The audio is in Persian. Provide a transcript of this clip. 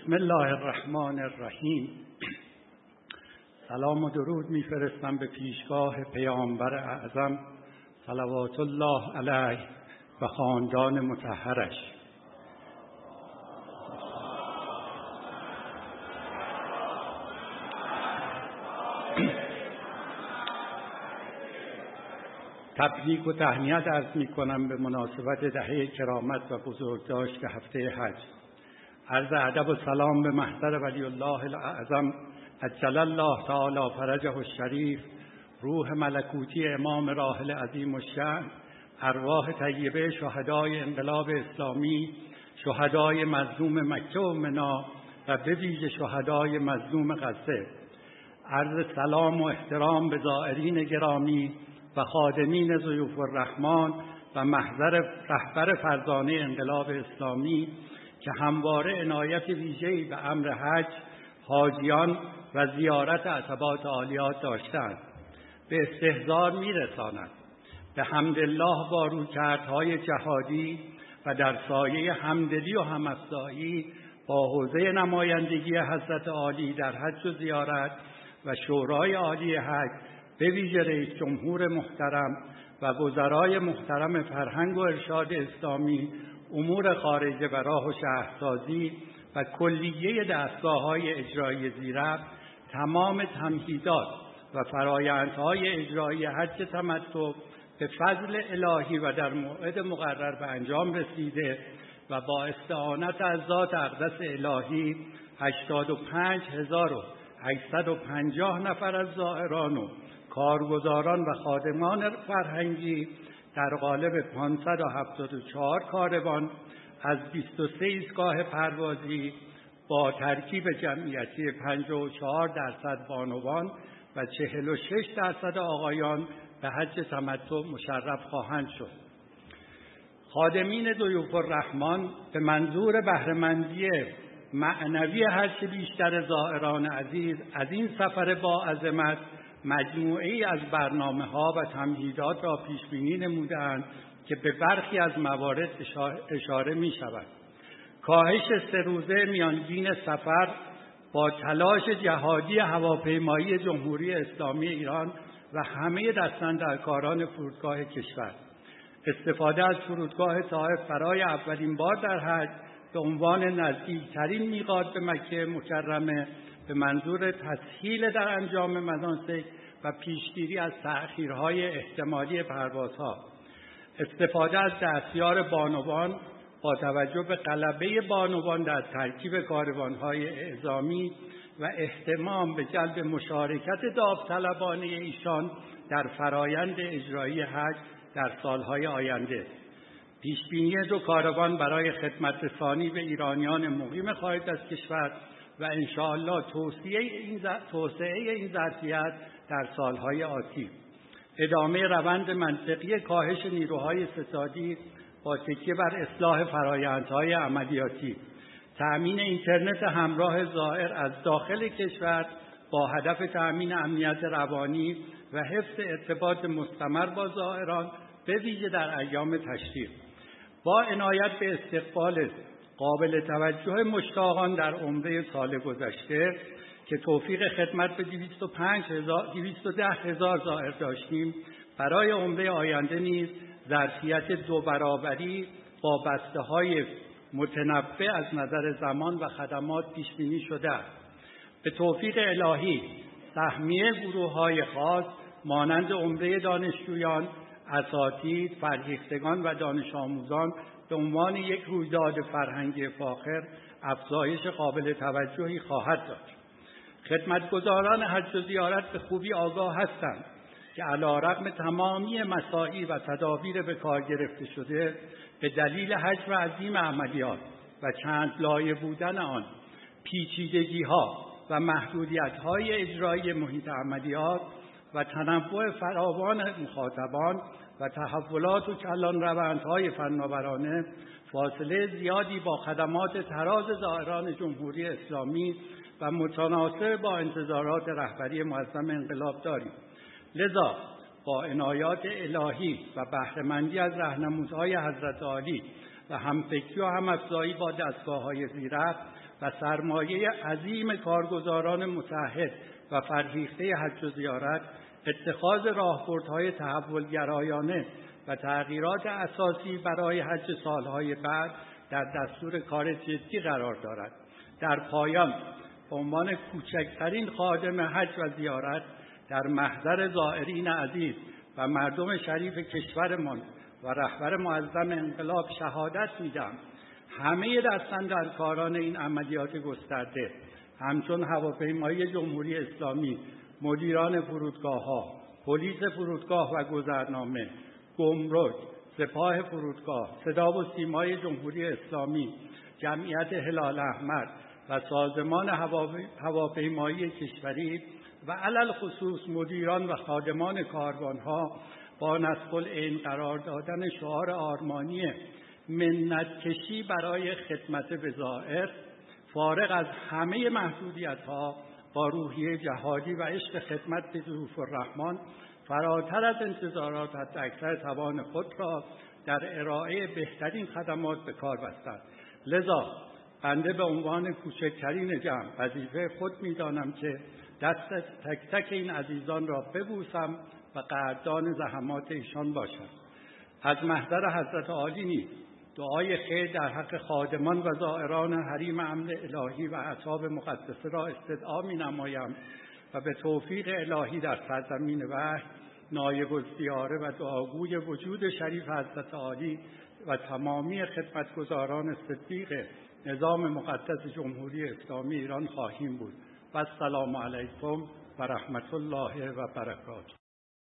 بسم الله الرحمن الرحیم. سلام و درود میفرستم به پیشگاه پیامبر اعظم صلوات الله علیه و خاندان مطهرش. تبریک و تهنیت عرض میکنم به مناسبت دهه کرامت و بزرگداشت هفته حج. عرض ادب و سلام به محضر ولی الله الاعظم عجل الله تعالی فرجه الشریف، روح ملکوتی امام راحل عظیم الشأن، ارواح طیبه شهدای انقلاب اسلامی، شهدای مظلوم مکه و منا و به ویژه شهدای مظلوم غزه. عرض سلام و احترام به زائرین گرامی و خادمین ضیوف الرحمن و محضر رهبر فرزانه انقلاب اسلامی که همواره عنایت ویژه‌ای به امر حج، حاجیان و زیارت عتبات عالیات داشتند. به استحضار می‌رساند به حمدالله با رویکردهای جهادی و در سایه همدلی و همافزایی با حوزه نمایندگی حضرت عالی در حج و زیارت و شورای عالی حج، به ویژه رئیس جمهور محترم و وزرای محترم فرهنگ و ارشاد اسلامی، امور خارجه و راه و شهرسازی و کلیه دستگاه‌های اجرایی زیربط، تمام تمهیدات و فرایندهای اجرایی حج تمتع به فضل الهی و در موعد مقرر به انجام رسیده و با استعانت از ذات اقدس الهی 85,850 نفر از زائران و کارگزاران و خادمان فرهنگی در قالب 574 کاروان از 23 ایستگاه پروازی با ترکیب جمعیتی 54% بانوان و 46% آقایان به حج تمتع مشرف خواهند شد. خادمین ضیوف الرحمن به منظور بهره‌مندی معنوی هرچه بیشتر زائران عزیز از این سفر با عظمت مجموعه‌ای از برنامه‌ها و تمهیدات را پیش‌بینی نموده‌اند که به برخی از موارد اشاره می‌شود. کاهش 3 روزه میانگین سفر با تلاش جهادی هواپیمایی جمهوری اسلامی ایران و همه دستاندرکاران فرودگاه کشور، استفاده از فرودگاه طائف برای اولین بار در حج به عنوان نزدیکترین میقات به مکه مکرمه به منظور تسهیل در انجام مناسک و پیشگیری از تأخیرهای احتمالی پروازها، استفاده از دستیار بانوان با توجه به غلبه بانوان در ترکیب کاروانهای اعزامی و اهتمام به جلب مشارکت داوطلبانه ایشان در فرایند اجرایی حج در سالهای آینده، پیشبینی 2 کاروان برای خدمت رسانی به ایرانیان مقیم خارج از کشور و انشاءالله توسعه این ظرفیت در سالهای آتی، ادامه روند منطقی کاهش نیروهای فسادی با تکیه بر اصلاح فرآیندهای عملیاتی، تأمین اینترنت همراه زائر از داخل کشور با هدف تأمین امنیت روانی و حفظ ارتباط مستمر با زائران به ویژه در ایام تشریف، با عنایت به استقبال قابل توجه مشتاقان در عمره سال گذشته که توفیق خدمت به 210,000 زائر داشتیم، برای عمره آینده نیز ظرفیت 2 برابری با بسته‌های متنوع از نظر زمان و خدمات پیش بینی شده است. به توفیق الهی سهمیه گروه‌های خاص مانند عمره دانشجویان، اساتید، فرهیختگان و دانش آموزان به عنوان یک رویداد فرهنگی فاخر افزایش قابل توجهی خواهد داشت. خدمتگزاران حج و زیارت به خوبی آگاه هستند که علی‌رغم تمامی مساعی و تدابیر به کار گرفته شده، به دلیل حجم عظیم عملیات و چند لایه بودن آن، پیچیدگی‌ها و محدودیت‌های اجرایی محیط عملیات و تنوع فراوان مخاطبان و تحولات و کلان روندهای فناورانه، فاصله زیادی با خدمات طراز زائران جمهوری اسلامی و متناسب با انتظارات رهبری معظم انقلاب داریم. لذا با عنایات الهی و بهره‌مندی از راهنمودهای حضرت عالی و همفکری و همافزایی با دستگاه‌های زیربط و سرمایه عظیم کارگزاران متعهد و فرهیخته حج و زیارت، اتخاذ راهبردهای تحولگرایانه و تغییرات اساسی برای حج سالهای بعد در دستور کار جدی قرار دارد. در پایان به عنوان کوچکترین خادم حج و زیارت در محضر زائرین عزیز و مردم شریف کشورمان و رهبر معظم انقلاب شهادت میدم همه دستاندرکاران این عملیات گسترده همچون هواپیمایی جمهوری اسلامی، مدیران فرودگاه‌ها، پلیس فرودگاه و گذرنامه، گمرک، سپاه فرودگاه، صدا و سیمای جمهوری اسلامی، جمعیت هلال احمر و سازمان هواپیمایی کشوری و علل خصوص مدیران و خادمان کاروانها با نسخ العین قرار دادن شعار آرمانی منت کشی برای خدمت به زائر، فارغ از همه محدودیت‌ها، با روحیه جهادی و عشق خدمت به ضیوف الرحمن فراتر از انتظارات حداکثر توان خود را در ارائه بهترین خدمات به کار بستند. لذا بنده به عنوان کوچکترین جمع وظیفه خود می‌دانم که دست تک تک این عزیزان را ببوسم و قدردان زحمات ایشان باشم. از محضر حضرت عالی نیز دعای خیر در حق خادمان و زائران حریم امن الهی و اصحاب مقدسه را استدعا می‌نمایم و به توفیق الهی در سرزمین وحی نایب الزیاره و دعاگوی وجود شریف حضرت عالی و تمامی خدمتگزاران صدیق نظام مقدس جمهوری اسلامی ایران خواهیم بود. و السلام علیکم و رحمت الله و برکاته.